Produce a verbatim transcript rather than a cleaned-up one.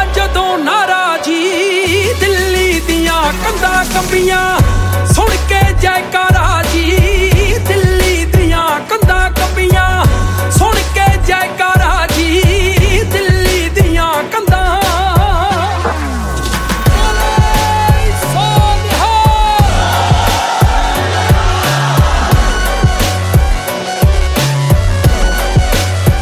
ਜਦੋਂ ਨਾਰਾ ਜੀ, ਦਿੱਲੀ ਦੀਆਂ ਕੰਧਾਂ ਕੰਬੀਆਂ ਸੁਣ ਕੇ ਜੈਕਾਰਾ ਜੀ।